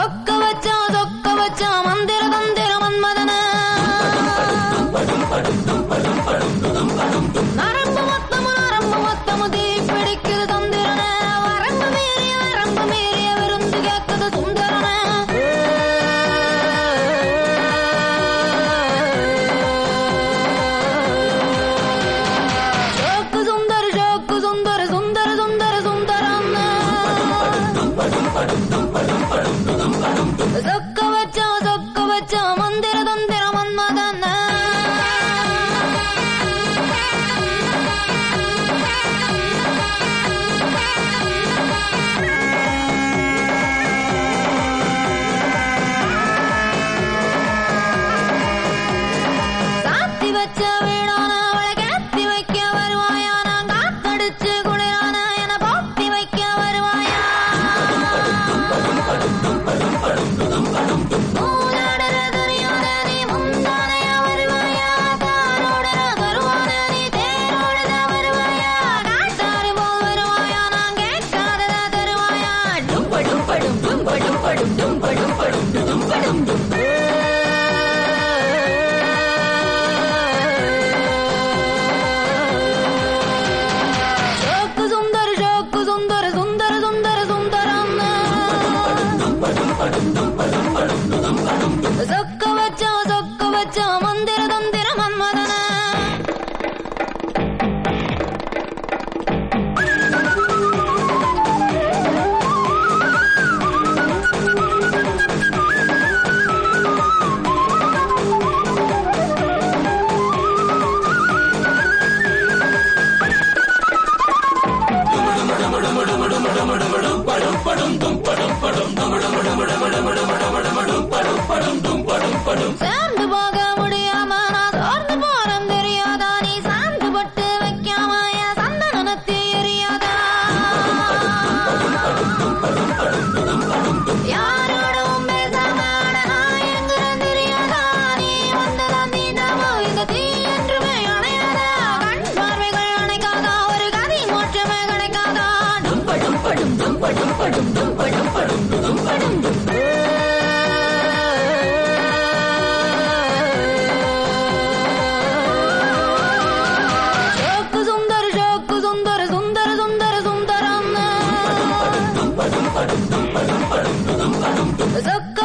சொக்க வச்சா மந்திர தந்திர மன்மதன நரம்பு மொத்தமு தீ பிடிக்குது தந்திரன வரம்பு மீறிய விருந்து கேட்குது சுந்தரன ஷோக்கு சுந்தர சுந்தரம் சொக்க வச்சா மந்திர தந்திர மன்மதன சாத்தி வச்ச வீடான அவளை கேத்தி வைக்க வருவாயா நான் காத்தடிச்சு குளிரான என போத்தி வைக்க வருவாயா மூலாடர தெரியாத நீ முந்தானைய வருவாயா தாரோடர வருவான நீ தேரோடத வருவாயா காட்டாறு போல் வருவாயா நான் கேட்காதத தருவாயா டும்படும் ஷோக்கு சுந்தர சுந்தரம் சொக்க வச்சா மந்திர தந்திர மன்மதன சேர்ந்து போக முடியாம நான் சோர்ந்து போறேன் தெரியாதா நீ சாந்து பட்டு வைக்காம என் சந்தனத்தை எரியாதா யாரோடவும் பேசாம நான் எங்குறேன் தெரியாதா நீ வந்ததான் தீண்டாமோ இந்த தீ என்றுமே அணையாதா கண் பார்வைகள் அணைக்காதா ஒரு கதி மோட்சமே கிடைக்காதா ஷோக்கு சுந்தரம் சொக்க